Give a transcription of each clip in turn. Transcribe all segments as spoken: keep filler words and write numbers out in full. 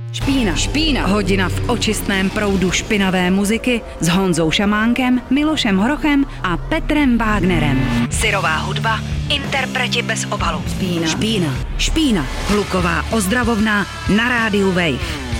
Špína. Špína. Hodina v očistném proudu špinavé muziky s Honzou Šamánkem, Milošem Horochem a Petrem Wagnerem. Syrová hudba, interpreti bez obalu. Špína. Špína. Špína. Hluková ozdravovna na rádiu Wave.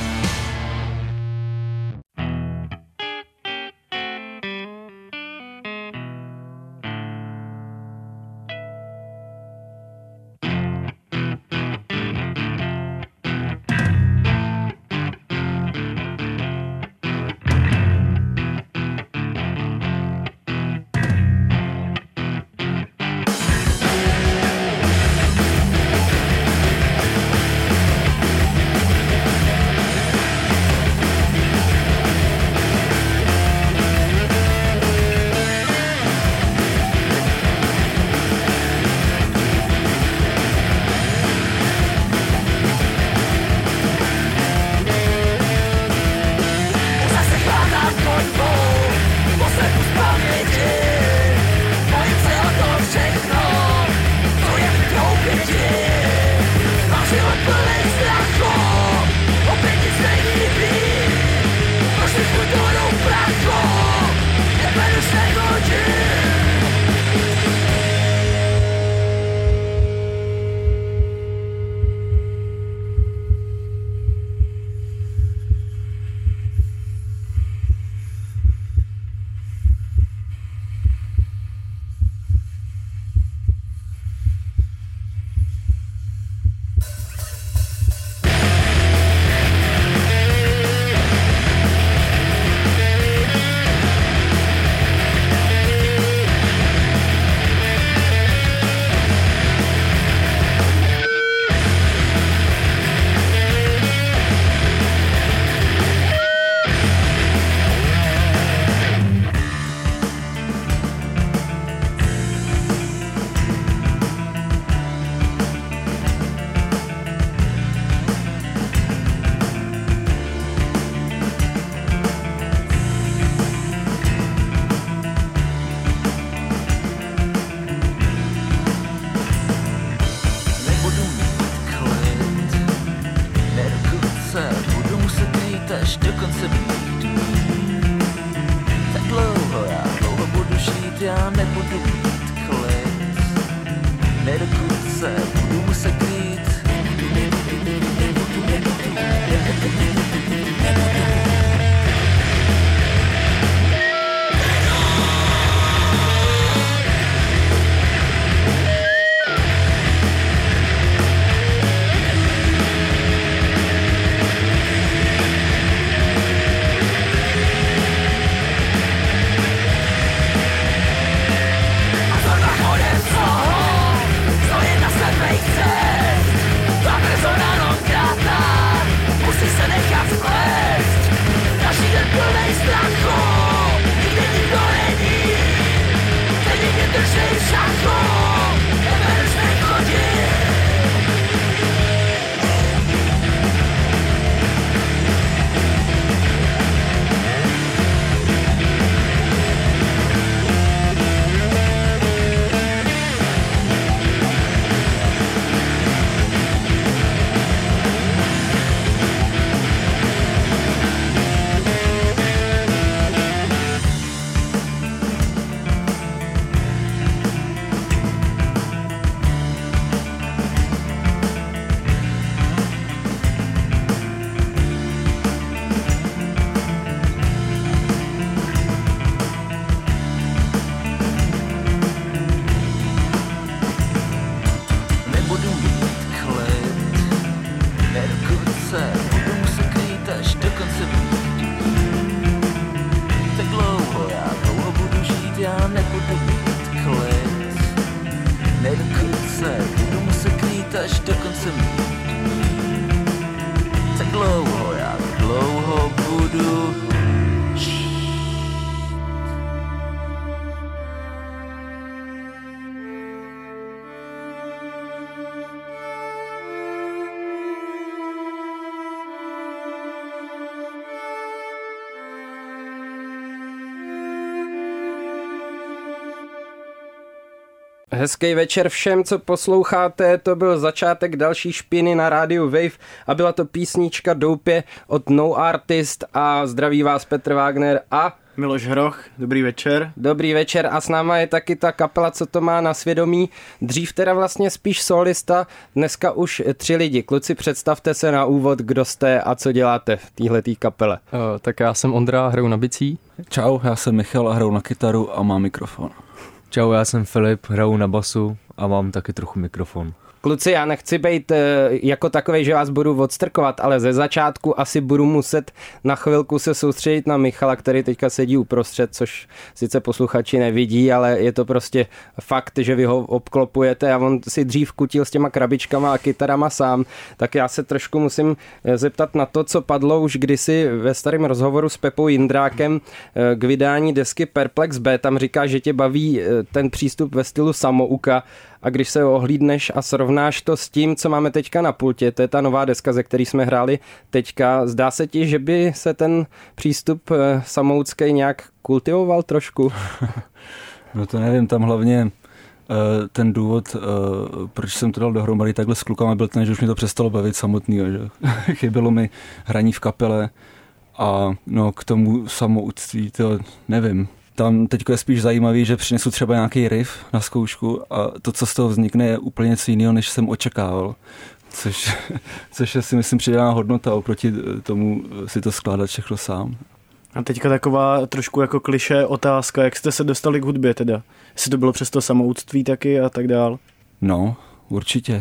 Hezký večer všem, co posloucháte, to byl začátek další špiny na rádiu Wave a byla to písnička Doupě od No Artist a zdraví vás Petr Wagner a Miloš Hroch, dobrý večer. Dobrý večer a s náma je taky ta kapela, co to má na svědomí. Dřív teda vlastně spíš solista, dneska už tři lidi. Kluci, představte se na úvod, kdo jste a co děláte v téhletý kapele. Uh, tak já jsem Ondra, hraju na bicí. Čau, já jsem Michal a hraju na kytaru a mám mikrofon. Čau, já jsem Filip, hraju na basu a mám taky trochu mikrofon. Kluci, já nechci být jako takovej, že vás budu odstrkovat, ale ze začátku asi budu muset na chvilku se soustředit na Michala, který teďka sedí uprostřed, což sice posluchači nevidí, ale je to prostě fakt, že vy ho obklopujete a on si dřív kutil s těma krabičkama a kytarama sám, tak já se trošku musím zeptat na to, co padlo už kdysi ve starém rozhovoru s Pepou Jindrákem k vydání desky Perplex B. Tam říká, že tě baví ten přístup ve stylu samouka. A když se ohlídneš a srovnáš to s tím, co máme teďka na pultě, to je ta nová deska, ze který jsme hráli teďka, zdá se ti, že by se ten přístup samoucký nějak kultivoval trošku? No to nevím, tam hlavně uh, ten důvod, uh, proč jsem to dal dohromady takhle s klukama, byl ten, že už mě to přestalo bavit samotnýho, že chybělo mi hraní v kapele a no k tomu samouctví, to nevím. Tam teď je spíš zajímavý, že přinesu třeba nějaký riff na zkoušku a to, co z toho vznikne, je úplně něco jiného, než jsem očekával. Což, což je si myslím přidaná hodnota oproti tomu si to skládat všechno sám. A teďka taková trošku jako klišé otázka, jak jste se dostali k hudbě teda? Jestli to bylo přes to samoúctví taky a tak dál? No, určitě.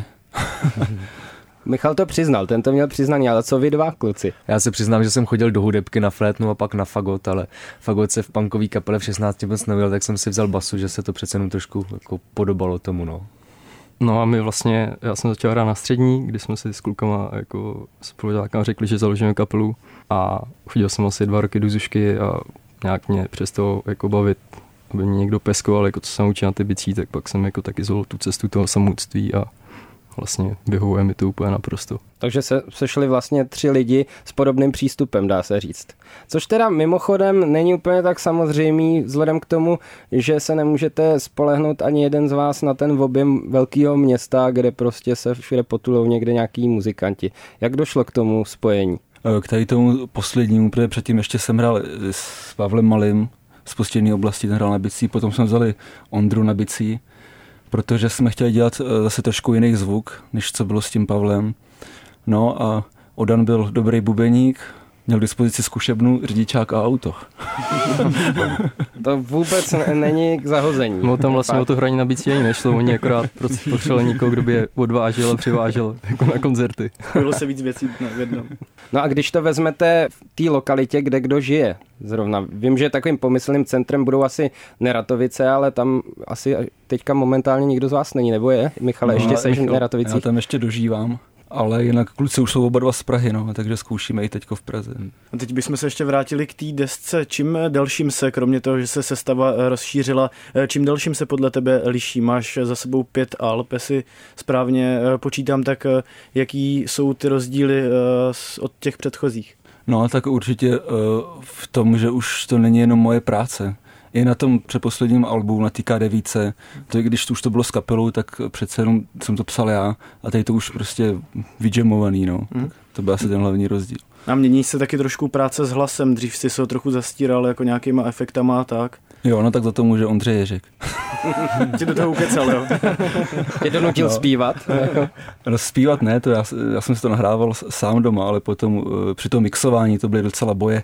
Michal to přiznal, ten to měl přiznaný, ale co vy dva, kluci? Já se přiznám, že jsem chodil do hudebky na flétnu a pak na fagot, ale fagot se v punkový kapele v šestnácti moc nevěl, tak jsem si vzal basu, že se to přece jenom trošku jako podobalo tomu, no. No a my vlastně, já jsem začal hrát na střední, kdy jsme si s klukama jako spolužákama řekli, že založíme kapelu a chodil jsem asi dva roky do Zušky a nějak mě přesto jako bavit, aby mě někdo peskoval, jako co jsem učil na ty bicí, tak pak jsem jako taky zvolil tu cestu toho samouctví a vlastně vyhovuje mi to úplně naprosto. Takže se sešli vlastně tři lidi s podobným přístupem, dá se říct. Což teda mimochodem není úplně tak samozřejmý vzhledem k tomu, že se nemůžete spolehnout ani jeden z vás na ten objem velkého města, kde prostě se všude potulou někde nějaký muzikanti. Jak došlo k tomu spojení? K tady tomu poslednímu, protože předtím ještě jsem hrál s Pavlem Malým z Postějné oblasti, ten hrál na bicí, potom jsme vzali Ondru na bicí, protože jsme chtěli dělat zase trošku jiný zvuk, než co bylo s tím Pavlem. No a Odan byl dobrý bubeník, měl k dispozici zkušebnu, řidičák a auto. To vůbec není k zahození. No tam vlastně o to hraní na bicí ani nešlo, oni akorát potřebovali někoho, kdo by je odvážel a přivážel jako na koncerty. Bylo se víc věcí v jednom. No a když to vezmete v té lokalitě, kde kdo žije, zrovna, vím, že takovým pomyslným centrem budou asi Neratovice, ale tam asi teďka momentálně nikdo z vás není, nebo je? Michale, no, ještě seš v Neratovicích? Já tam ještě dožívám. Ale jinak kluci už jsou oba dva z Prahy, no, takže zkoušíme i teďko v Praze. A teď bychom se ještě vrátili k té desce. Čím dalším se, kromě toho, že se sestava rozšířila, čím dalším se podle tebe liší? Máš za sebou pět alb, jestli správně počítám, tak jaký jsou ty rozdíly od těch předchozích? No, tak určitě v tom, že už to není jenom moje práce. I na tom předposledním albu, na té ká devět, to když to už to bylo s kapelou, tak přece jenom jsem to psal já a tady to už prostě vydžemovaný, no. Hmm. To byl asi ten hlavní rozdíl. A mění se taky trošku práce s hlasem, dřív si se ho trochu zastíral jako nějakýma efektama a tak. Jo, no tak za to může Ondřej Ježek. Tě do toho ukecal, jo? Tě donutil no. zpívat? No zpívat ne, to já, já jsem si to nahrával sám doma, ale potom při tom mixování to byly docela boje.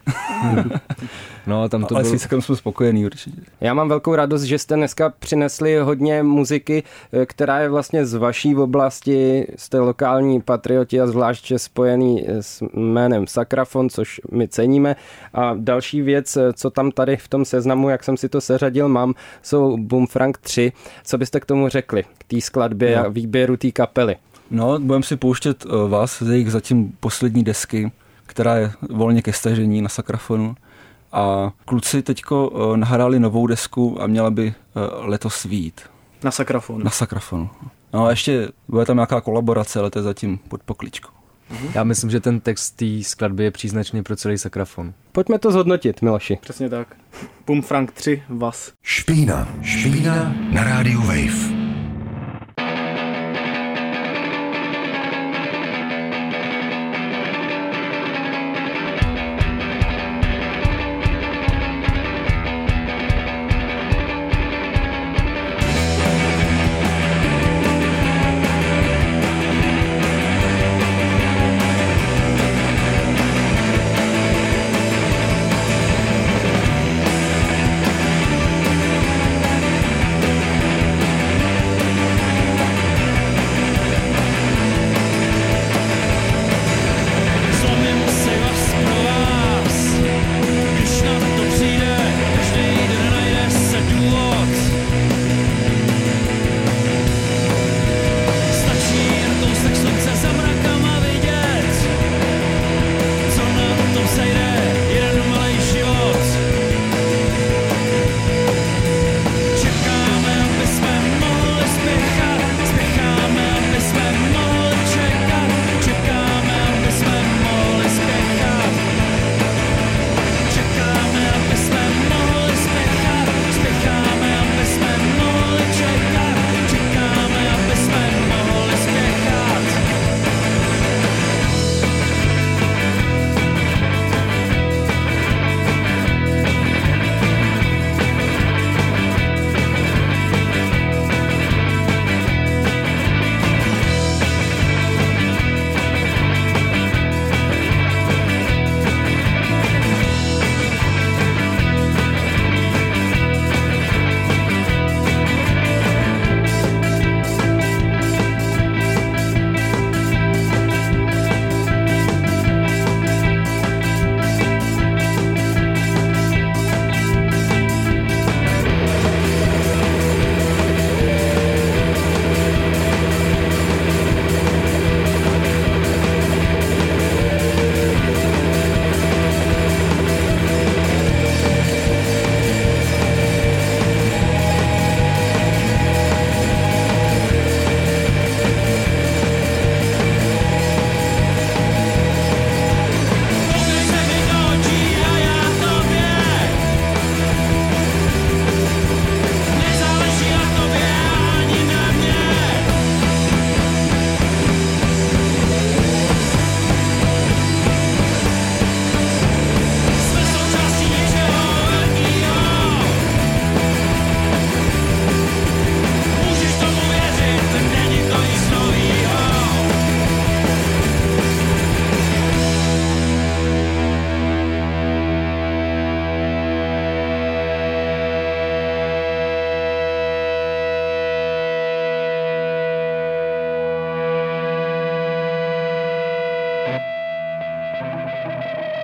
No, tam to ale bylo... s jsem spokojený určitě. Já mám velkou radost, že jste dneska přinesli hodně muziky, která je vlastně z vaší oblasti, jste lokální patrioti a zvláště spojený s jménem Sakrafon, což my ceníme. A další věc, co tam tady v tom seznamu, jak jsem si to seřadil, mám, jsou Boomfrank tři. Co byste k tomu řekli, k té skladbě no. a výběru té kapely? No, budeme si pouštět uh, vás ze jejich zatím poslední desky, která je volně ke stažení na Sakrafonu. A kluci teďko uh, nahráli novou desku a měla by uh, letos vyjít. Na Sakrafonu. Na Sakrafonu. No a ještě bude tam nějaká kolaborace, ale to je zatím pod pokličkou. Já myslím, že ten text té skladby je příznačný pro celý Sakrafon. Pojďme to zhodnotit, Miloši. Přesně tak. Boomfrank tři, vás. Špína. Špína na rádiu Wave.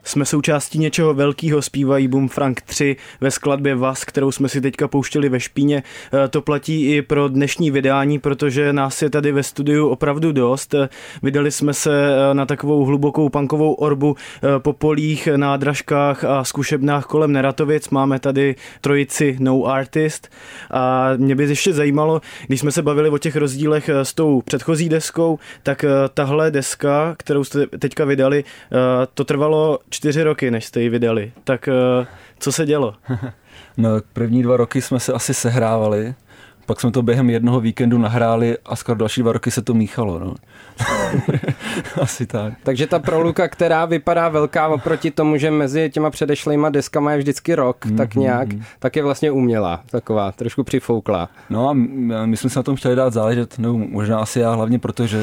Jsme součástí něčeho velkého, zpívají Boom Frank tři ve skladbě Vaz, kterou jsme si teďka pouštěli ve Špíně. To platí i pro dnešní vydání, protože nás je tady ve studiu opravdu dost. Vydali jsme se na takovou hlubokou punkovou orbu po polích, nádražkách a zkušebnách kolem Neratovic. Máme tady trojici No Artist a mě by ještě zajímalo, když jsme se bavili o těch rozdílech s tou předchozí deskou, tak tahle deska, kterou jste teďka vydali, to trvalo čtyři roky, než jste ji vydali. Tak co se dělo? No, první dva roky jsme se asi sehrávali, pak jsme to během jednoho víkendu nahráli a skoro další dva roky se to míchalo. No. Asi tak. Takže ta proluka, která vypadá velká oproti tomu, že mezi těma předešlejma deskama je vždycky rok, mm-hmm. tak nějak, tak je vlastně umělá, taková, trošku přifouklá. No a my jsme se na tom chtěli dát záležet, no možná asi já hlavně, protože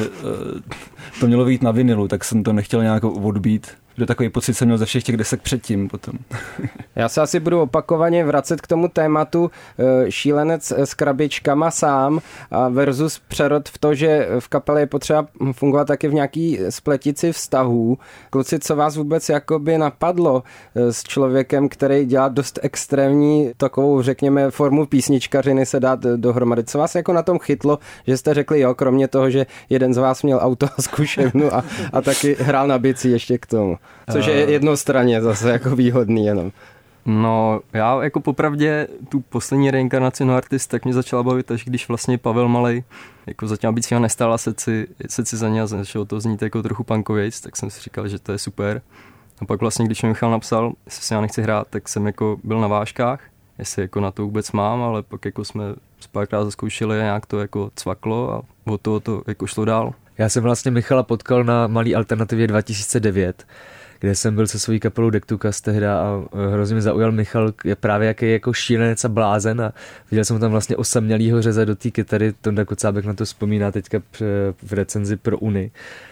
to mělo být na vinilu, tak jsem to nechtěl nějak odbít. Že takový pocit jsem měl ze všech těch desek předtím potom. Já se asi budu opakovaně vracet k tomu tématu šílenec s krabičkama sám versus přerod v to, že v kapele je potřeba fungovat taky v nějaký spletici vztahů. Kluci, co vás vůbec jakoby napadlo s člověkem, který dělá dost extrémní takovou, řekněme, formu písničkařiny se dát dohromady. Co vás jako na tom chytlo, že jste řekli jo, kromě toho, že jeden z vás měl auto a zkušebnu a, a taky hrál na bicí ještě k tomu. Což je jednostranně zase jako výhodný jenom. No, já jako popravdě tu poslední reinkarnaci No Artist tak mě začala bavit, až když vlastně Pavel Malej jako za těma bicíma nestála se si, se si za ně a začalo to znít jako trochu punkovějc, tak jsem si říkal, že to je super. A pak vlastně, když mi Michal napsal, jestli si já nechci hrát, tak jsem jako byl na vážkách, jestli jako na to vůbec mám, ale pak jako jsme párkrát zkoušeli a nějak to jako cvaklo a od toho to jako šlo dál. Já jsem vlastně Michala potkal na Malý alternativě dva tisíce devět, kde jsem byl se svojí kapelou Dektukas tehda a hrozně mi zaujal Michal, je právě jaký jako šílenec a blázen a viděl jsem tam vlastně osamělýho řeze do té kytary, Tonda Kocábek na to vzpomíná teďka v recenzi pro Uni.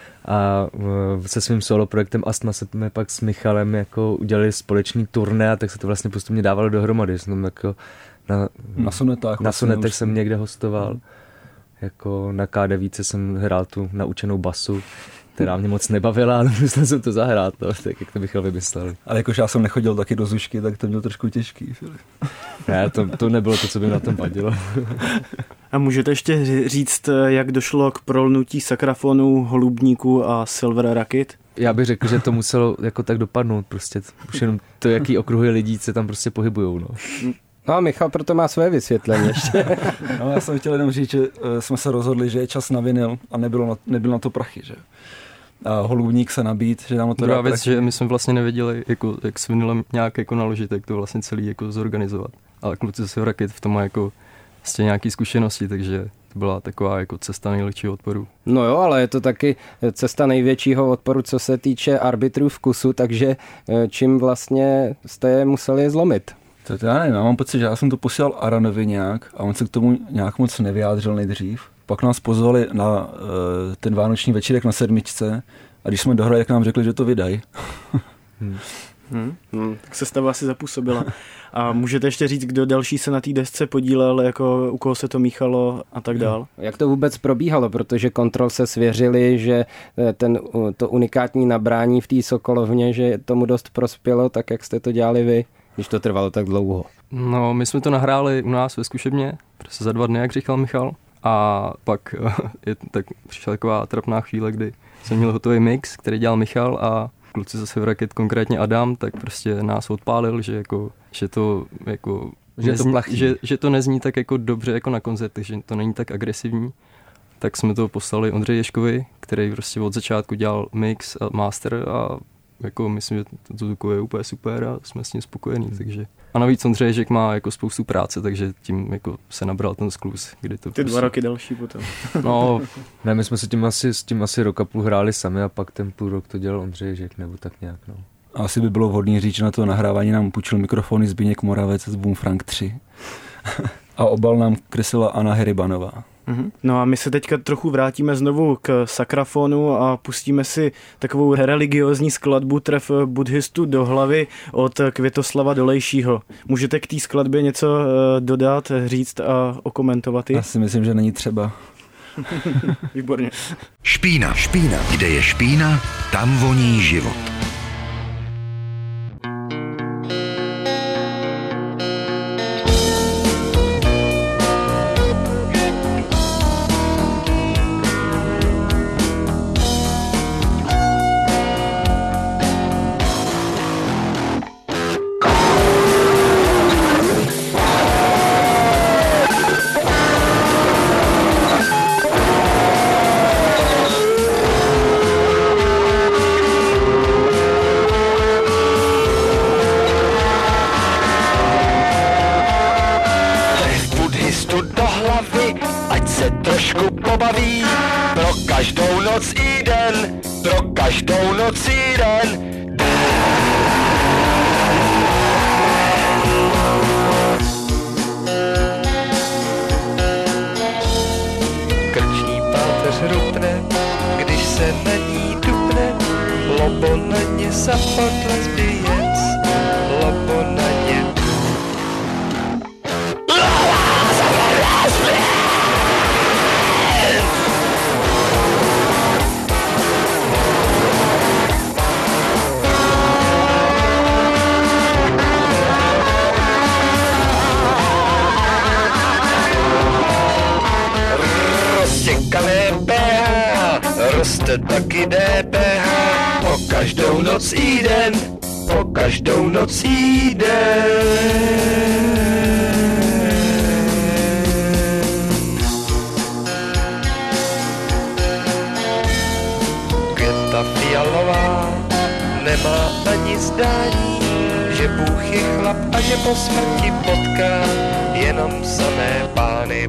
A se svým solo projektem Astma jsme pak s Michalem jako udělali společný turné a tak se to vlastně postupně dávalo dohromady. Jsem tam jako na, na sonetách, na sonetech jsem někde hostoval. Jako na ká devět jsem hrál tu naučenou basu, která mě moc nebavila, ale myslel jsem to zahrát, no, tak jak to Michal vymyslel. Ale jakož já jsem nechodil taky do Zušky, tak to bylo trošku těžký. Ne, to, to nebylo to, co by na tom vadilo. A můžete ještě říct, jak došlo k prolnutí saxofonů, holubníků a Silver Rocket? Já bych řekl, že to muselo jako tak dopadnout, prostě už jenom to, jaký okruhy lidí se tam prostě pohybujou, no. No a Michal proto má své vysvětlení ještě. No, já jsem chtěl jenom říct, že jsme se rozhodli, že je čas na vinyl a nebylo na, nebyl na to prachy, že a holubník se nabít, že nám to Druhá dá věc, prachy. že my jsme vlastně nevěděli, jako, jak s vinylem nějak jako naložit, jak to vlastně celý jako zorganizovat. Ale kluci zase v Raket v tom má jako vlastně nějaký zkušenosti, takže to byla taková jako cesta nejlepšího odporu. No jo, ale je to taky cesta největšího odporu, co se týče arbitrů vkusu, takže čím vlastně jste je museli zlomit? To já nevím, já mám pocit, že já jsem to posílal Aranovi nějak a on se k tomu nějak moc nevyjádřil nejdřív. Pak nás pozvali na uh, ten vánoční večírek na sedmičce a když jsme dohrali, jak nám řekli, že to vydají. hmm. Hmm. Hmm. Tak sestava asi zapůsobila. A můžete ještě říct, kdo další se na té desce podílel, jako u koho se to míchalo a tak dál? Jak to vůbec probíhalo, protože Kontrol se svěřili, že ten, to unikátní nabrání v té Sokolovně, že tomu dost prospělo, tak jak jste to dělali vy, když to trvalo tak dlouho? No, my jsme to nahráli u nás ve zkušebně, prostě za dva dny, jak říkal Michal. A pak je, tak přišla taková trapná chvíle, kdy jsem měl hotový mix, který dělal Michal a kluci zase v Raket, konkrétně Adam, tak prostě nás odpálil, že jako, že to jako, že, nezní, to že, že to nezní tak jako dobře jako na koncertech, že to není tak agresivní. Tak jsme to poslali Ondřeji Ješkovi, který prostě od začátku dělal mix a master a jako myslím, že to zvukuje úplně super a jsme s tím spokojení, takže. A navíc Ondřej Ježek má jako spoustu práce, takže tím jako se nabral ten skluz, kdy to Ty prostě... dva roky další potom. No, ne, my jsme se tím asi, s tím asi rok a půl hráli sami a pak ten půl rok to dělal Ondřej Ježek, nebo tak nějak, no. Asi by bylo vhodný říct, že na to nahrávání nám půjčil mikrofony Zbyněk Moravec z Boom Frank tři. A obal nám kreslila Anna Heribanová. No a my se teďka trochu vrátíme znovu k saxofonu a pustíme si takovou religiózní skladbu Tref buddhistu do hlavy od Květoslava Dolejšího. Můžete k té skladbě něco dodat, říct a okomentovat ji? Já si myslím, že není třeba. Výborně. Špína, špína. Kde je špína, tam voní život. noc jeden. Krční páteř rupne, když se na ní dupne, lobo na ně support lesbians, lobo na ně. Roztěkané bé há, roste taky dé pé há, po každou noc jíden, po každou noc jíden. Květa fialová nemá ani zdání, že Bůh je chlap a že po smrti potká jenom samé pány.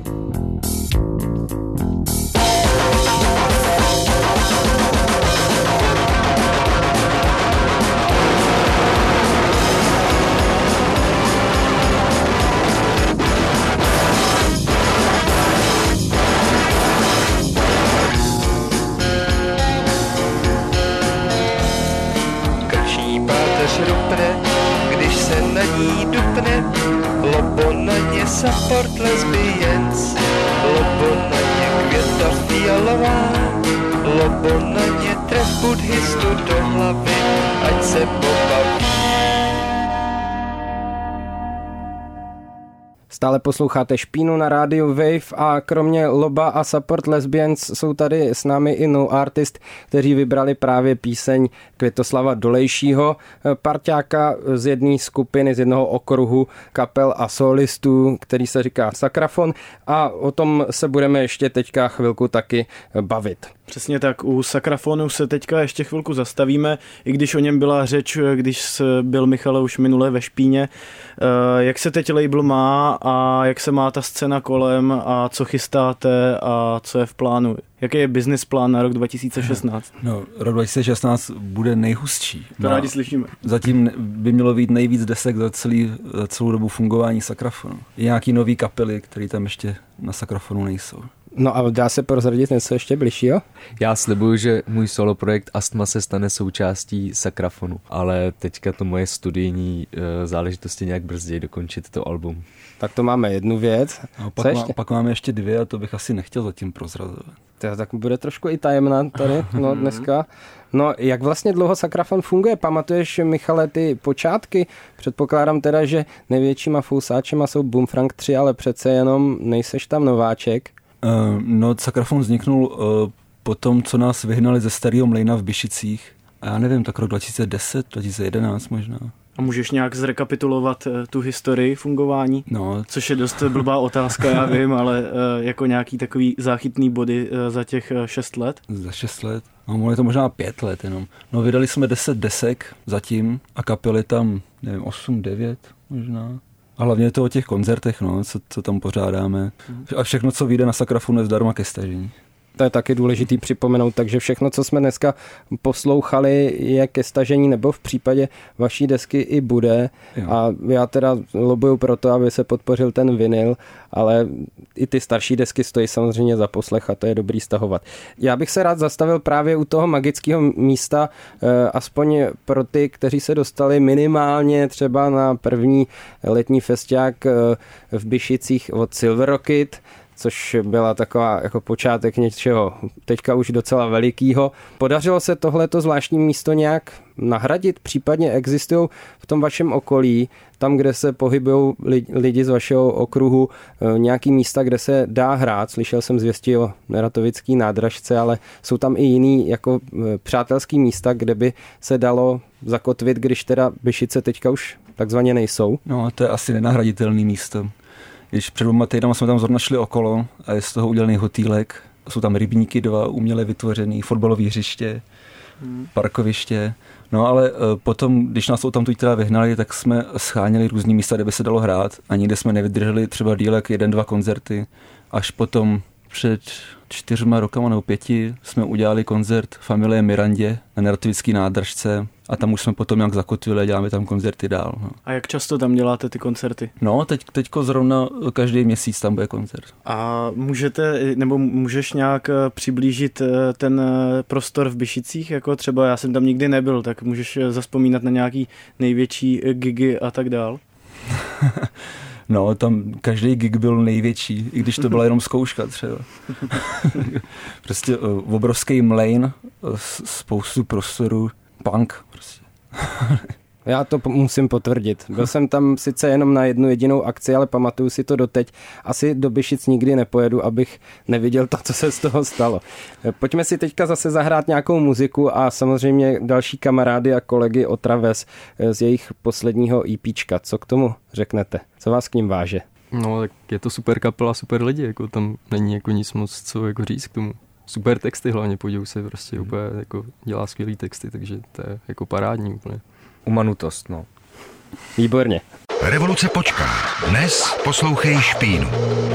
Rupne, když se na ní dupne, lobo na ně support lesbians, lobo na ně květa fialová, lobo na ně tref buddhistu do hlavy, ať se pobaví. Stále posloucháte Špínu na rádiu Wave a kromě Loba a Support Lesbians jsou tady s námi i No Artist, kteří vybrali právě píseň Květoslava Dolejšího, parťáka z jedné skupiny, z jednoho okruhu kapel a solistů, který se říká Sakrafon, a o tom se budeme ještě teďka chvilku taky bavit. Přesně tak, u Sakrafonu se teďka ještě chvilku zastavíme, i když o něm byla řeč, když byl Michal už minule ve Špíně. Jak se teď label má a jak se má ta scéna kolem a co chystáte a co je v plánu? Jaký je business plán na rok dva tisíce šestnáct? No, rok dva tisíce šestnáct bude nejhustší. To no, rádi slyšíme. Zatím by mělo být nejvíc desek za, celý, za celou dobu fungování Sakrafonu. Je nějaký nový kapely, které tam ještě na Sakrafonu nejsou. No a dá se prozradit něco ještě bližšího? Já slibuju, že můj solo projekt Astma se stane součástí Sakrafonu, ale teďka to moje studijní uh, záležitosti nějak brzději dokončit to album. Tak to máme jednu věc. A pak, má, pak máme ještě dvě a to bych asi nechtěl zatím prozrazovat. To tak bude trošku i tajemná tady no, dneska. No, jak vlastně dlouho Sakrafon funguje? Pamatuješ, Michale, ty počátky? Předpokládám teda, že největšíma fousáčema jsou Boomfrank tři, ale přece jenom nejseš tam nováček. Uh, no, Sakrafon vzniknul uh, po tom, co nás vyhnali ze starého mlejna v Byšicích. A já nevím, tak rok dva tisíce deset, dva tisíce jedenáct možná. A můžeš nějak zrekapitulovat tu historii fungování? No. Což je dost blbá otázka, já vím, ale jako nějaký takový záchytný body za těch šest let? Za šest let? No, je to možná pět let jenom. No, vydali jsme deset desek zatím a kapely tam, nevím, osm, devět možná. A hlavně je to o těch koncertech, no, co, co tam pořádáme. A všechno, co vyjde na Sakrafonu, je zdarma ke stažení. To je taky důležitý připomenout, takže všechno, co jsme dneska poslouchali, je ke stažení, nebo v případě vaší desky i bude. Jo. A já teda lobuju pro to, aby se podpořil ten vinyl, ale i ty starší desky stojí samozřejmě za poslech a to je dobrý stahovat. Já bych se rád zastavil právě u toho magického místa, aspoň pro ty, kteří se dostali minimálně třeba na první letní festiák v Byšicích od Silver Rocket, což byla taková jako počátek něčeho teďka už docela velikýho. Podařilo se tohleto zvláštní místo nějak nahradit? Případně existují v tom vašem okolí, tam, kde se pohybují lidi z vašeho okruhu, nějaký místa, kde se dá hrát? Slyšel jsem zvěstí o Neratovický nádražce, ale jsou tam i jiný jako přátelský místa, kde by se dalo zakotvit, když teda Byšice teďka už takzvaně nejsou? No, to je asi nenahraditelný místo. Když před dvěma týdnama jsme tam zrovna šli okolo a je z toho udělaný hotýlek. Jsou tam rybníky dva, uměle vytvořený, fotbalové hřiště, hmm. parkoviště. No ale potom, když nás tam tu teda vyhnali, tak jsme scháněli různý místa, kde by se dalo hrát a nikde jsme nevydrželi třeba dílek jeden, dva koncerty, až potom před čtyřma rokama nebo pěti jsme udělali koncert Familie Mirandě na Neratovické nádržce a tam už jsme potom nějak zakotvili a děláme tam koncerty dál. No. A jak často tam děláte ty koncerty? No, teď, teďko zrovna každý měsíc tam bude koncert. A můžete, nebo můžeš nějak přiblížit ten prostor v Byšicích? Jako třeba já jsem tam nikdy nebyl, tak můžeš zazpomínat na nějaký největší gigy a tak dál? No, tam každý gig byl největší, i když to byla jenom zkouška třeba. Prostě uh, obrovský mlejn, spoustu prostoru, punk prostě. Já to musím potvrdit. Byl jsem tam sice jenom na jednu jedinou akci, ale pamatuju si to doteď. Asi do Byšic nikdy nepojedu, abych neviděl to, co se z toho stalo. Pojďme si teďka zase zahrát nějakou muziku a samozřejmě další kamarády a kolegy Otraves z jejich posledního EPčka. Co k tomu řeknete? Co vás k ním váže? No, tak je to super kapela, super lidi, jako tam není jako nic moc co jako říct k tomu. Super texty hlavně, podívej se, prostě úplně jako dělá skvělý texty, takže to je jako parádní úplně. Umanutost, no. Výborně. Revoluce počká. Dnes poslouchej Špínu.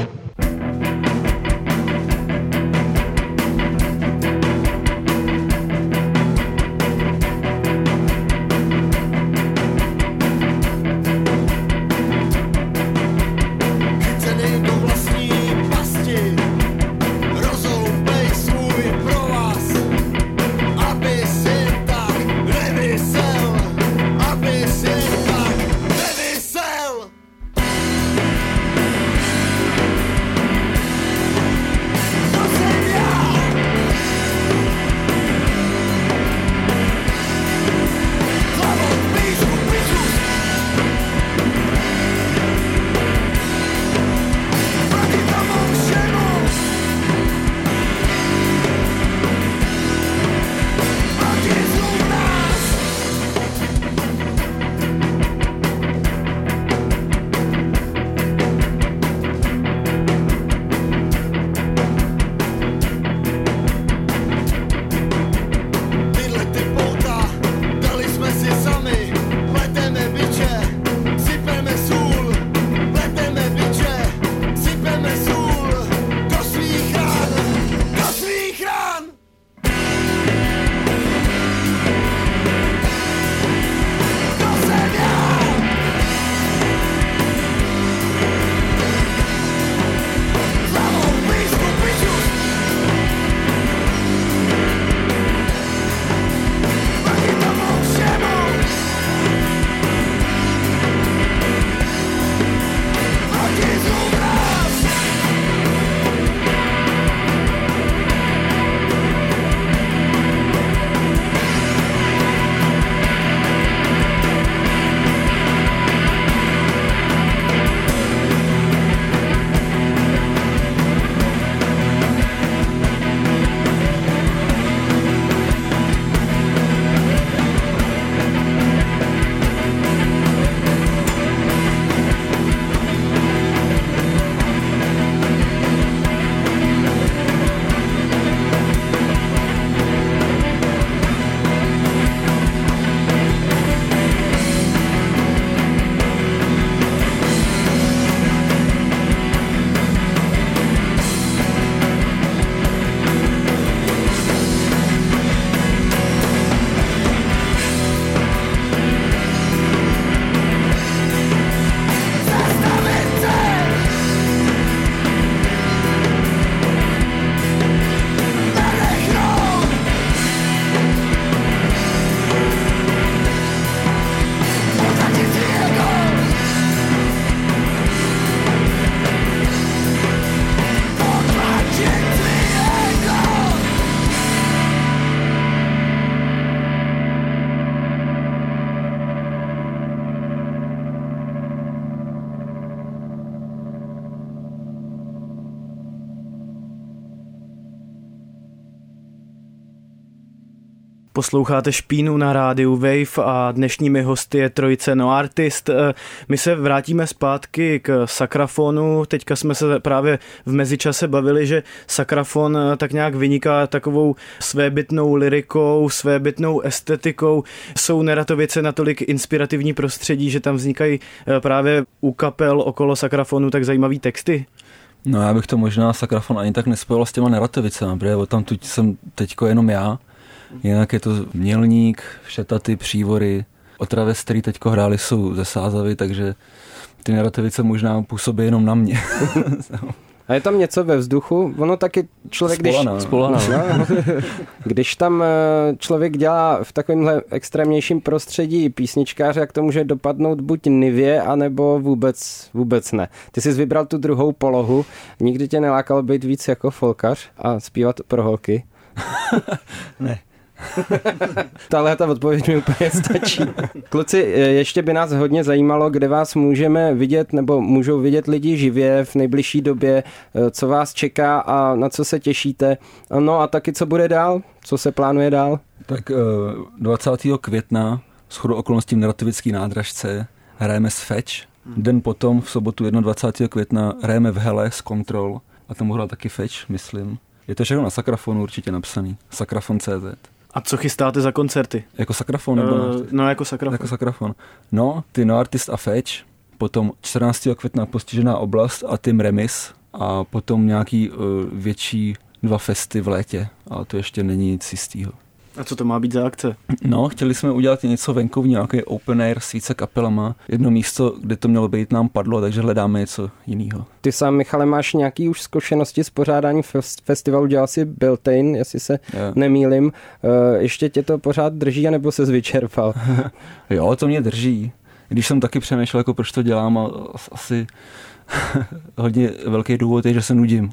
Posloucháte Špínu na rádiu Wave a dnešními hosty je trojice No Artist. My se vrátíme zpátky k saxofonu. Teďka jsme se právě v mezičase bavili, že saxofon tak nějak vyniká takovou svébytnou lyrikou, svébytnou estetikou. Jsou Neratovice natolik inspirativní prostředí, že tam vznikají právě u kapel okolo saxofonu tak zajímavý texty? No já bych to možná sakrafon ani tak nespojil s těma Neratovicema, protože tam tu jsem teďko jenom já. Jinak je to Mělník, Šetaty, Přívory, Otraves, který teďko hráli, jsou ze Sázavy, takže ty Neratovice možná působí jenom na mě. A je tam něco ve vzduchu? Ono taky člověk, Spolana. když... Spolana. No, když tam člověk dělá v takovémhle extrémnějším prostředí písničkáře, jak to může dopadnout buď nivě, anebo vůbec, vůbec ne. Ty jsi vybral tu druhou polohu. Nikdy tě nelákalo být víc jako folkař a zpívat pro holky? Ne. Tahle ta odpověď mi úplně stačí. Kluci, ještě by nás hodně zajímalo, kde vás můžeme vidět, nebo můžou vidět lidi živě v nejbližší době, co vás čeká a na co se těšíte. No a taky, co bude dál? Co se plánuje dál? Tak dvacátého května shodou okolností v Neratovický nádražce hrajeme s Fetch. Den potom, v sobotu dvacátého prvního května, hrajeme v Hele s Control a tam hrál taky Fetch, myslím. Je to všechno na sakrafonu určitě napsaný. sakrafon tečka cé zet. A co chystáte za koncerty? Jako sakrafon? Nebo uh, no, jako sakrafon. Jako sakrafon. No, ty No Artist a Fetch, potom čtrnáctého května Postižená oblast a Tim Remis a potom nějaký uh, větší dva festy v létě, ale to ještě není nic jistýho. A co to má být za akce? No, chtěli jsme udělat něco venkovní, nějaký open air s více kapelama. Jedno místo, kde to mělo být, nám padlo, takže hledáme něco jiného. Ty sám, Michale, máš nějaký už zkušenosti s pořádáním festivalu, dělal si Beltane, jestli se yeah. nemýlim. Ještě tě to pořád drží, anebo se vyčerpal? Jo, to mě drží. Když jsem taky přemýšlel, jako proč to dělám, a asi hodně velký důvod je, že se nudím.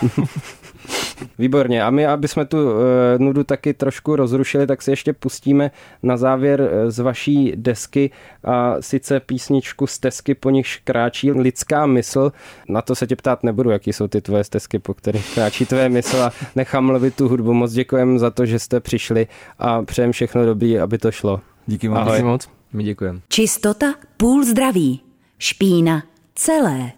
Výborně. A my, aby jsme tu uh, nudu taky trošku rozrušili, tak si ještě pustíme na závěr uh, z vaší desky a sice písničku Stezky, po nichž kráčí lidská mysl. Na to se tě ptát nebudu, jaký jsou ty tvoje stezky, po kterých kráčí tvé mysl, a nechám mluvit tu hudbu. Moc děkujem za to, že jste přišli a přejem všechno dobrý, aby to šlo. Díky moc. Ahoj. moc. My děkujeme. Čistota, půl zdraví. Špína, celé.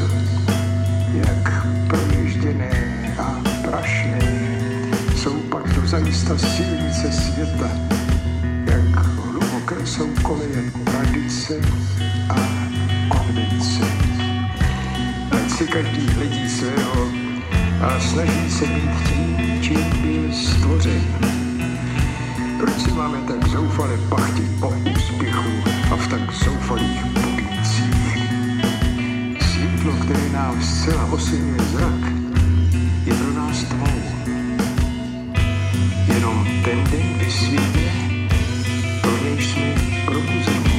Jak proježděné a prašné jsou pak města, silnice světa, jak hluboké jsou koleje tradice a konvence. Ať si každý hledí svého a snaží se být tím, čím byl stvořen. Proč si máme tak zoufale pachtit po úspěchu a v tak zoufalých pokýcích? Světlo, které nám zcela osilňuje zrak, je pro nás tmou. Jenom ten den, kdy svět je, pro něj jsme probuzení.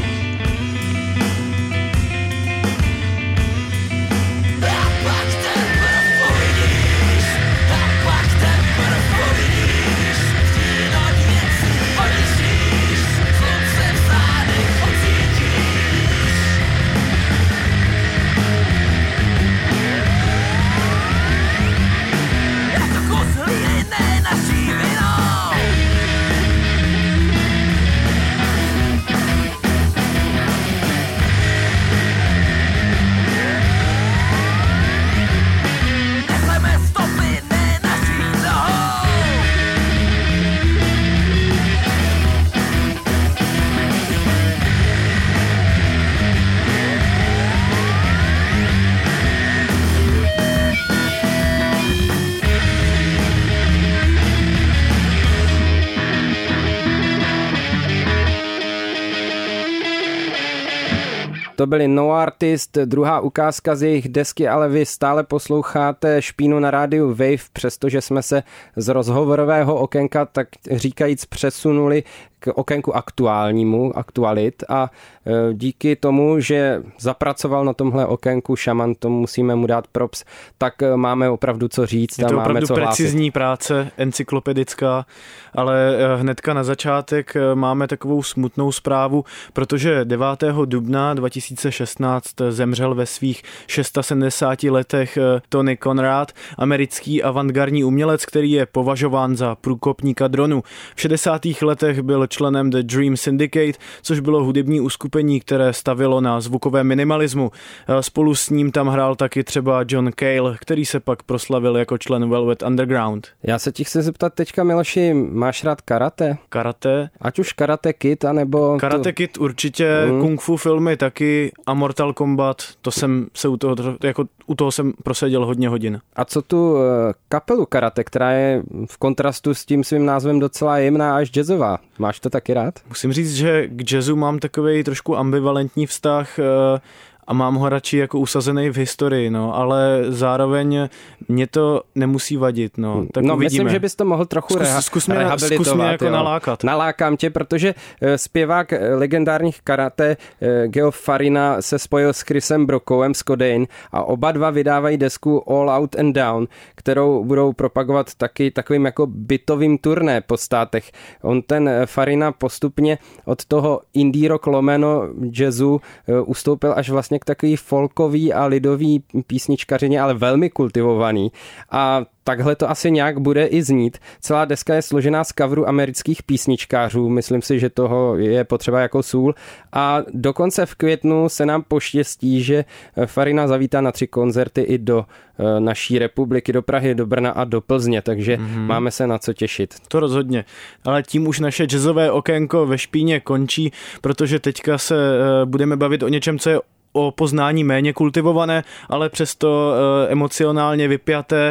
To byli No Artist, druhá ukázka z jejich desky, ale vy stále posloucháte Špínu na rádiu Wave, přestože jsme se z rozhovorového okénka tak říkajíc přesunuli k okénku aktuálnímu, aktualit, a díky tomu, že zapracoval na tomhle okénku Šaman, to musíme mu dát props, tak máme opravdu co říct. Je to máme opravdu co precizní hlásit. práce, encyklopedická, ale hnedka na začátek máme takovou smutnou zprávu, protože devátého dubna dva tisíce šestnáct zemřel ve svých sedmdesáti šesti letech Tony Conrad, americký avantgardní umělec, který je považován za průkopníka dronu. V šedesátých letech byl členem The Dream Syndicate, což bylo hudební uskupení, které stavilo na zvukovém minimalismu. Spolu s ním tam hrál taky třeba John Cale, který se pak proslavil jako člen Velvet Underground. Já se ti chci zeptat teďka, Miloši, máš rád karate? Karate? Ať už Karate Kid, anebo... Karate Kid určitě, mm. kung fu filmy taky a Mortal Kombat, to jsem se u toho, jako u toho jsem proseděl hodně hodin. A co tu kapelu Karate, která je v kontrastu s tím svým názvem docela jemná až jazzová? Máš to taky rád? Musím říct, že k jazzu mám takovej trošku ambivalentní vztah a mám ho radši jako usazený v historii, no, ale zároveň mě to nemusí vadit, no. Tak no, uvidíme. Myslím, že bys to mohl trochu zkus, reha- zkus mě, rehabilitovat. Zkus mě jako jo. nalákat. Nalákám tě, protože zpěvák legendárních karate Geo Farina se spojil s Chrisem Brockovem z Codain a oba dva vydávají desku All Out and Down, kterou budou propagovat taky takovým jako bytovým turné po státech. On ten Farina postupně od toho indie rock lomeno jazzu ustoupil až vlastně k takový folkový a lidový písničkařině, ale velmi kultivovaný. A takhle to asi nějak bude i znít. Celá deska je složená z coverů amerických písničkářů, myslím si, že toho je potřeba jako sůl. A dokonce v květnu se nám poštěstí, že Farina zavítá na tři koncerty i do naší republiky, do Prahy, do Brna a do Plzně, takže mm-hmm. máme se na co těšit. To rozhodně, ale tím už naše jazzové okénko ve Špíně končí, protože teďka se budeme bavit o něčem, co je o poznání méně kultivované, ale přesto e, emocionálně vypjaté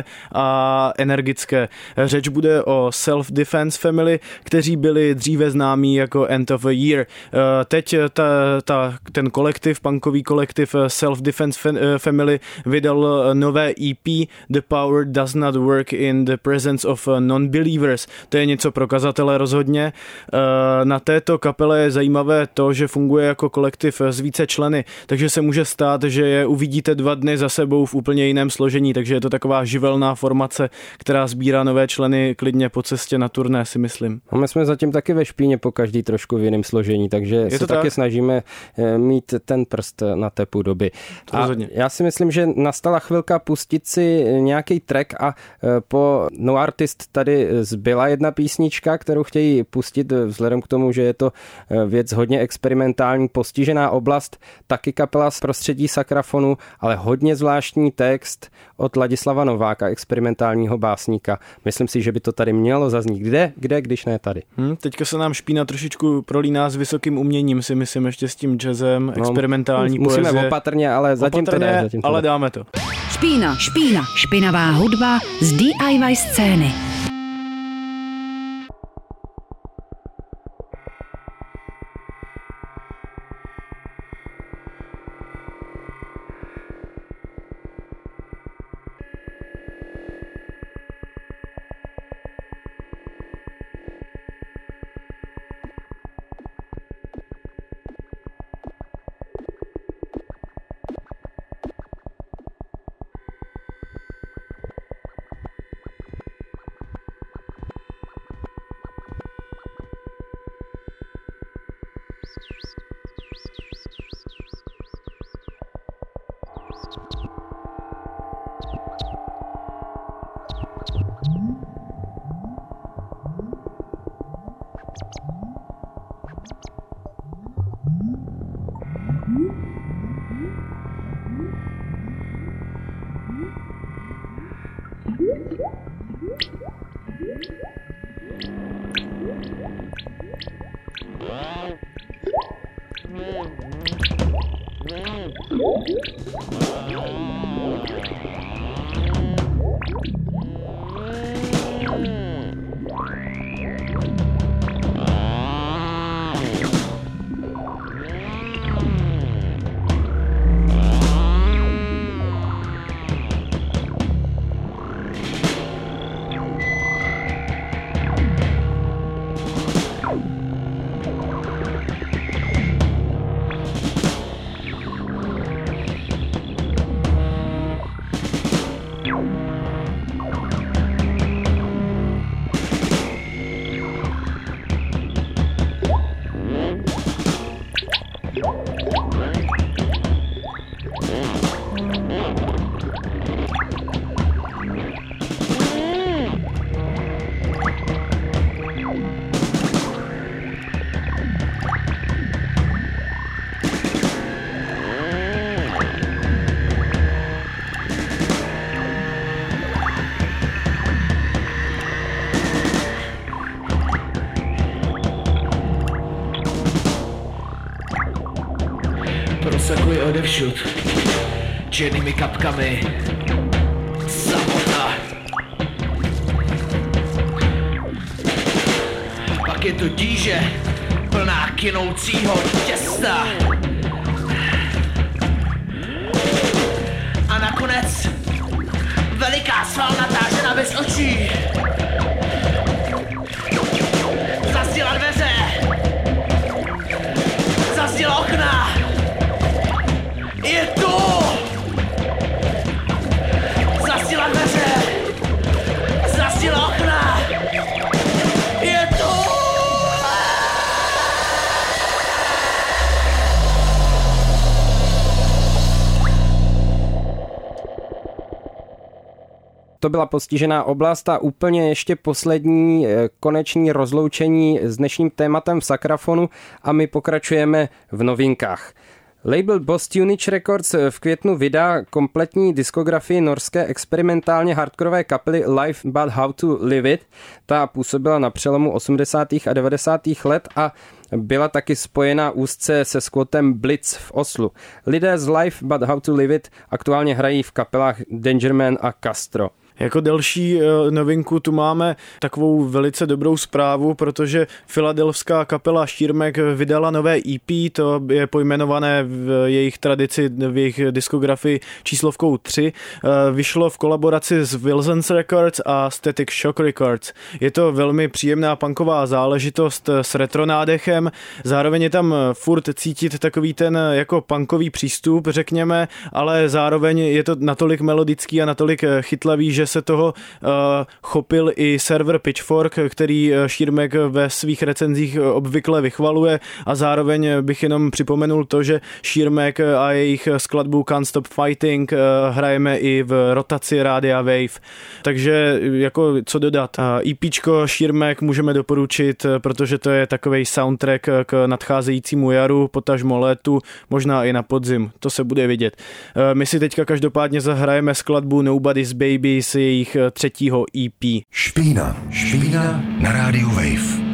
a energické. Řeč bude o Self Defense Family, kteří byli dříve známí jako End of a Year. E, teď ta, ta, ten kolektiv, punkový kolektiv Self Defense Family vydal nové E P The Power Does Not Work in the Presence of Non-Believers. To je něco pro kazatele rozhodně. E, na této kapele je zajímavé to, že funguje jako kolektiv s více členy, takže se může stát, že je uvidíte dva dny za sebou v úplně jiném složení, takže je to taková živelná formace, která sbírá nové členy klidně po cestě na turné, si myslím. A my jsme zatím taky ve Špíně po každý trošku v jiném složení, takže je se taky tak? snažíme mít ten prst na tepu doby. To a rozhodně. Já si myslím, že nastala chvilka pustit si nějaký track a po No Artist tady zbyla jedna písnička, kterou chtějí pustit vzhledem k tomu, že je to věc hodně experimentální, postižená oblast, taky kapela vynikla z prostředí sakrafonu, ale hodně zvláštní text od Ladislava Nováka, experimentálního básníka. Myslím si, že by to tady mělo zaznít. Kde, kde, když ne tady. Hmm, teďka se nám Špína trošičku prolíná s vysokým uměním, si myslím, ještě s tím jazzem, no, experimentální musíme poezie. Musíme opatrně, ale zatím opatrně, to jde. Zatím to ale jde. dáme to. Špína, špína, špinavá hudba z D I Y scény. Prosakuji odevšud černými kapkami samota. Pak je to díže plná kynoucího těsta. A nakonec veliká svalnatá žena bez očí. Zazděla dveře. Zazděla okna. Je tu! Zastila dveře! Zastila okna! Je tu! To byla postižená oblast a úplně ještě poslední koneční rozloučení s dnešním tématem v sakrafonu a my pokračujeme v novinkách. Label Boss Tunage Records v květnu vydá kompletní diskografii norské experimentálně hardkorové kapely Life But How to Live It. Ta působila na přelomu osmdesátých a devadesátých let a byla taky spojená úzce se squatem Blitz v Oslu. Lidé z Life But How to Live It aktuálně hrají v kapelách Dangerman a Castro. Jako další novinku tu máme takovou velice dobrou zprávu, protože filadelfská kapela Šírmek vydala nové E P, to je pojmenované v jejich tradici, v jejich diskografii číslovkou tři. Vyšlo v kolaboraci s Wilson's Records a Static Shock Records. Je to velmi příjemná punková záležitost s retro nádechem, zároveň je tam furt cítit takový ten jako punkový přístup, řekněme, ale zároveň je to natolik melodický a natolik chytlavý, že protože se toho uh, chopil i server Pitchfork, který Šírmek ve svých recenzích obvykle vychvaluje, a zároveň bych jenom připomenul to, že Šírmek a jejich skladbu Can't Stop Fighting hrajeme i v rotaci Rádia Wave. Takže jako co dodat. EPčko Šírmek můžeme doporučit, protože to je takovej soundtrack k nadcházejícímu jaru, potažmo létu, možná i na podzim. To se bude vidět. My si teďka každopádně zahrajeme skladbu Nobody's Baby z jejich třetího E P. Špína. Špína na rádiu Wave.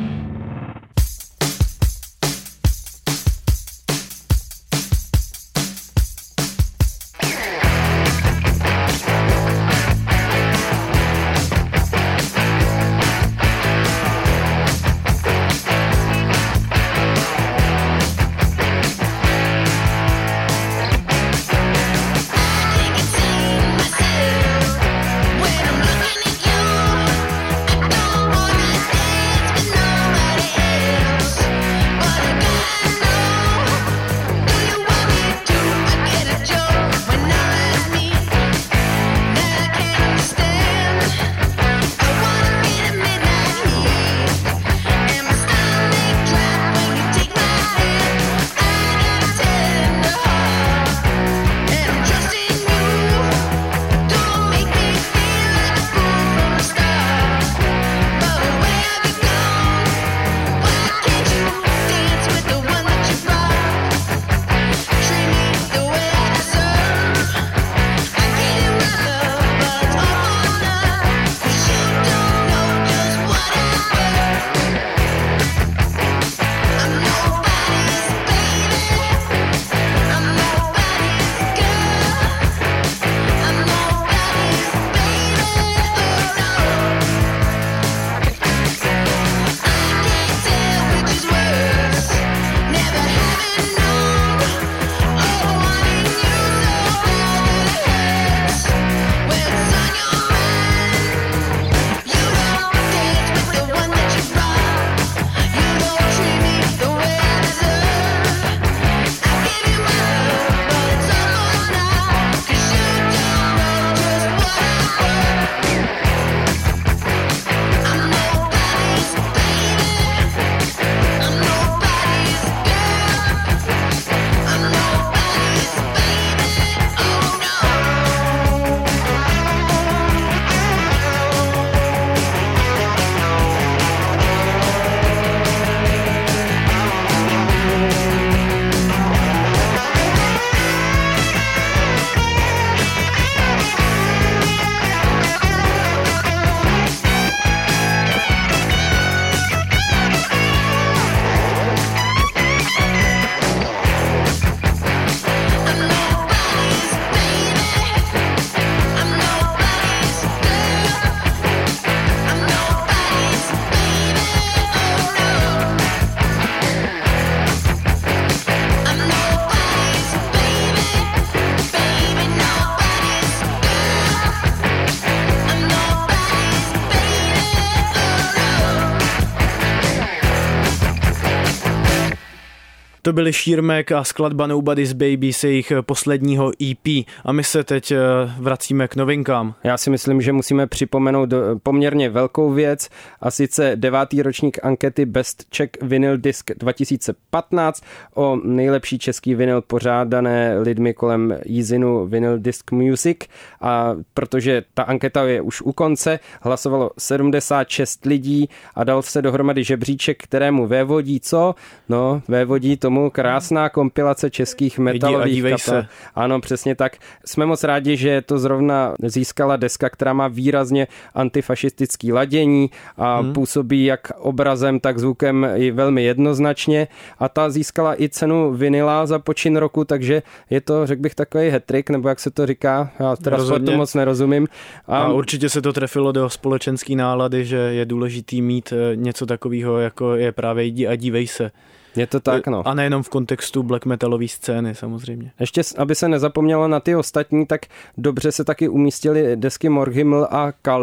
To byly Šírmek a skladba Nobody's Baby z jejich posledního E P. A my se teď vracíme k novinkám. Já si myslím, že musíme připomenout poměrně velkou věc, a sice devátý ročník ankety Best Czech Vinyl Disc dva tisíce patnáct o nejlepší český vinyl pořádané lidmi kolem Jízinu Vinyl Disc Music. A protože ta anketa je už u konce, hlasovalo sedmdesát šest lidí a dal se dohromady žebříček, kterému vévodí co? No, vévodí tomu krásná kompilace českých metalových kapel. Ano, přesně tak. Jsme moc rádi, že to zrovna získala deska, která má výrazně antifašistický ladění a hmm. působí jak obrazem, tak zvukem i velmi jednoznačně, a ta získala i cenu vinyla za počin roku, takže je to, řekl bych, takový hat-trick, nebo jak se to říká, já teda to moc nerozumím. A, a určitě se to trefilo do společenské nálady, že je důležitý mít něco takového, jako je právě Jdi a dívej se. Je to tak, no. A nejenom v kontextu black metalové scény, samozřejmě. Ještě, aby se nezapomnělo na ty ostatní, tak dobře se taky umístily desky Morghimmel a Kalle,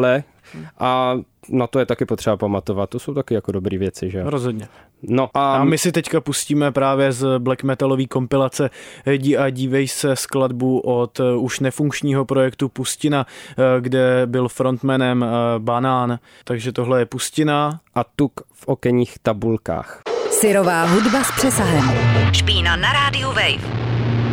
a na to je taky potřeba pamatovat. To jsou taky jako dobrý věci, že? Rozhodně. No a... a my si teďka pustíme právě z black metalový kompilace Jdi a dívej se skladbu od už nefunkčního projektu Pustina, kde byl frontmanem Banán. Takže tohle je Pustina. A tuk v okenních tabulkách. Syrová hudba s přesahem. Špína na rádiu Wave.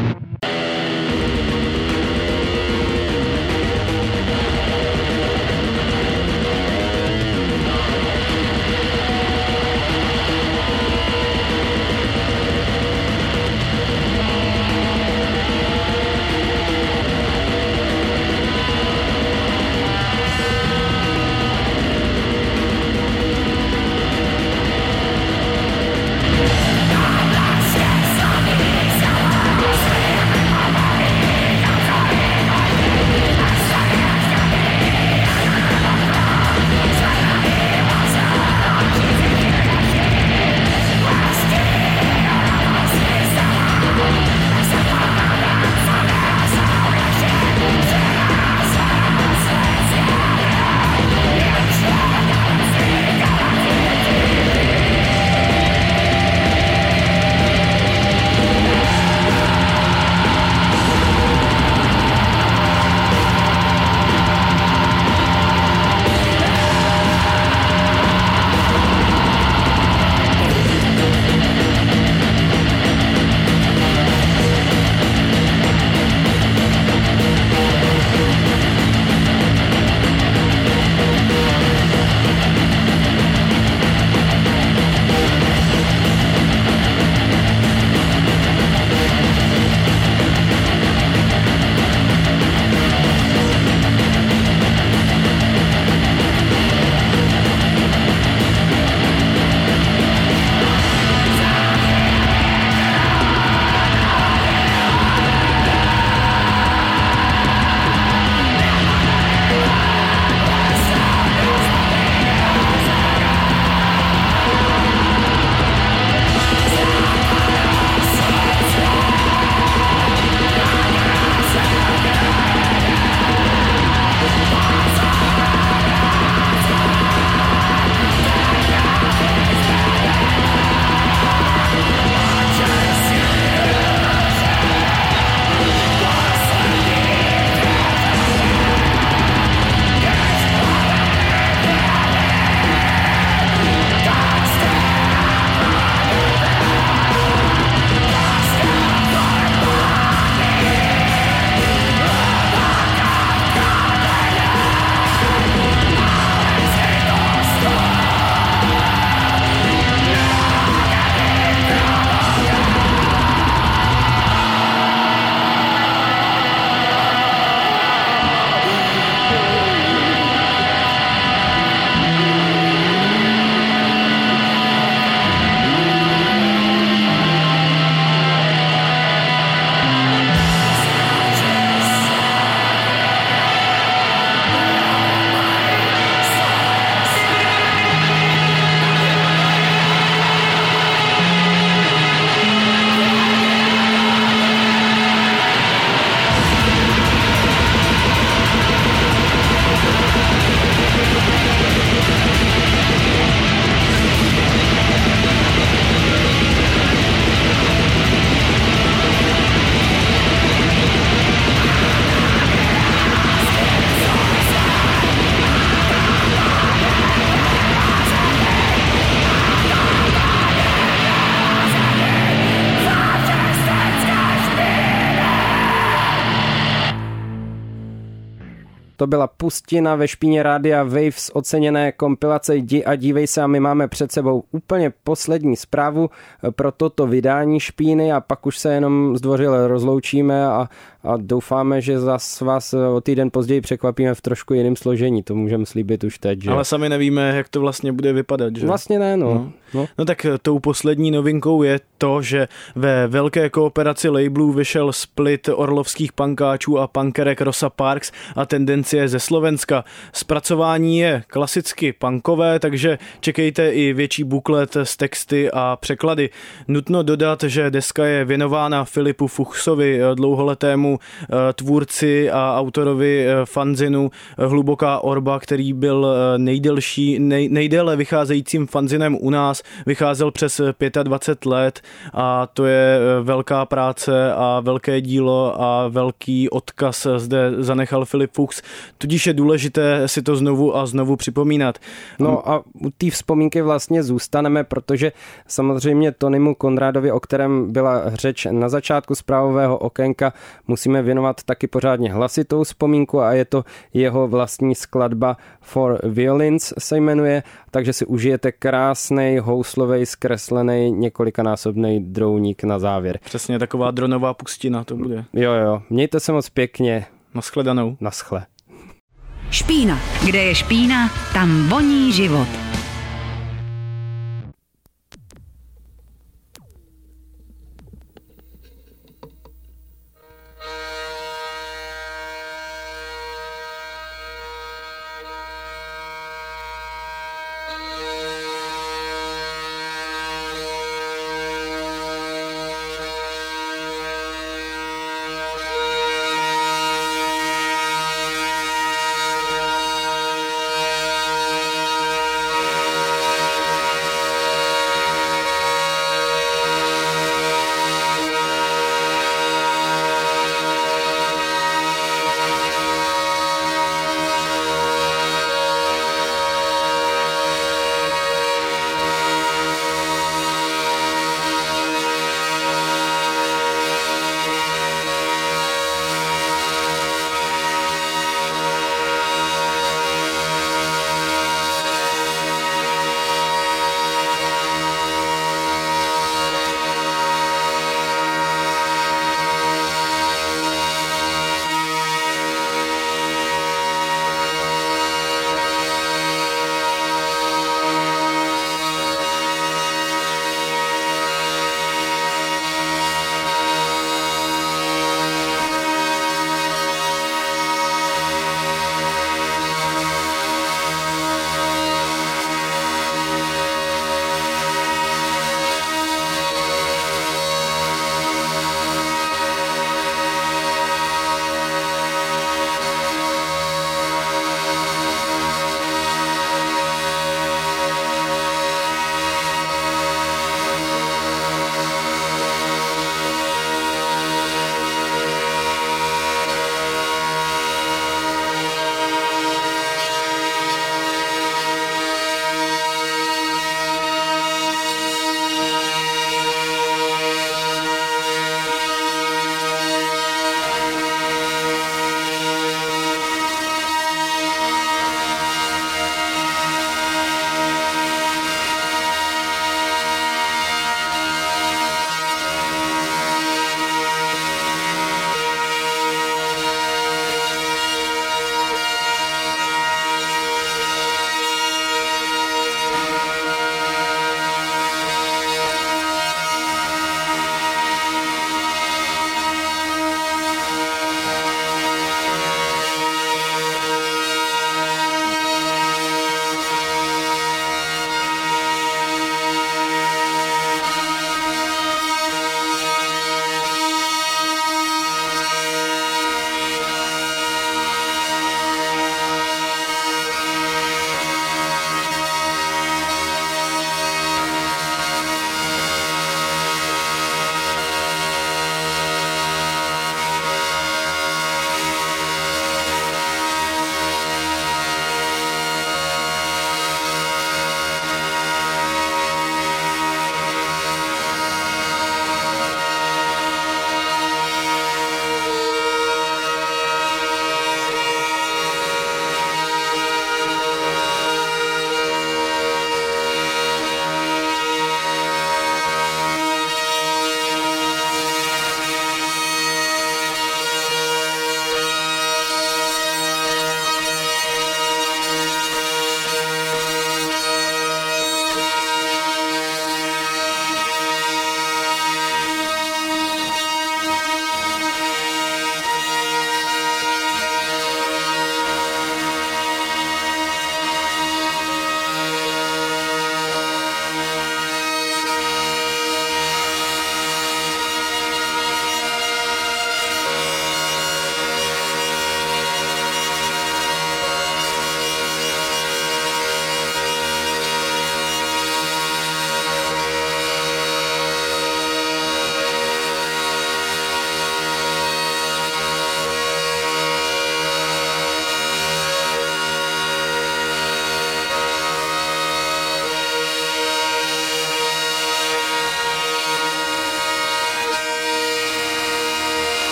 To byla Pustina ve špíně rádia Wave z oceněné kompilace Jdi a dívej se a my máme před sebou úplně poslední zprávu pro toto vydání špíny a pak už se jenom zdvořile rozloučíme a, a doufáme, že zas vás o týden později překvapíme v trošku jiném složení, to můžeme slíbit už teď. Že? Ale sami nevíme, jak to vlastně bude vypadat. Že? Vlastně ne, no. No. No. no tak tou poslední novinkou je to, že ve velké kooperaci labelů vyšel split orlovských punkáčů a punkerek Rosa Parks a Tendenci Francie, ze Slovenska. Zpracování je klasicky punkové, takže čekejte i větší buklet s texty a překlady. Nutno dodat, že deska je věnována Filipu Fuchsovi, dlouholetému tvůrci a autorovi fanzinu Hluboká orba, který byl nejdelší, nej, nejdéle vycházejícím fanzinem u nás. Vycházel přes dvacet pět let a to je velká práce a velké dílo a velký odkaz zde zanechal Filip Fuchs. Tudíž je důležité si to znovu a znovu připomínat. No a u té vzpomínky vlastně zůstaneme, protože samozřejmě Tonymu Konrádovi, o kterém byla řeč na začátku zprávového okénka, musíme věnovat taky pořádně hlasitou vzpomínku a je to jeho vlastní skladba For Violins se jmenuje, takže si užijete krásnej, houslovej, zkreslený několikanásobný drouník na závěr. Přesně, taková dronová pustina to bude. Jo, jo, mějte se moc pěkně. Naschledanou. Naschle. Špína. Kde je špína, tam voní život.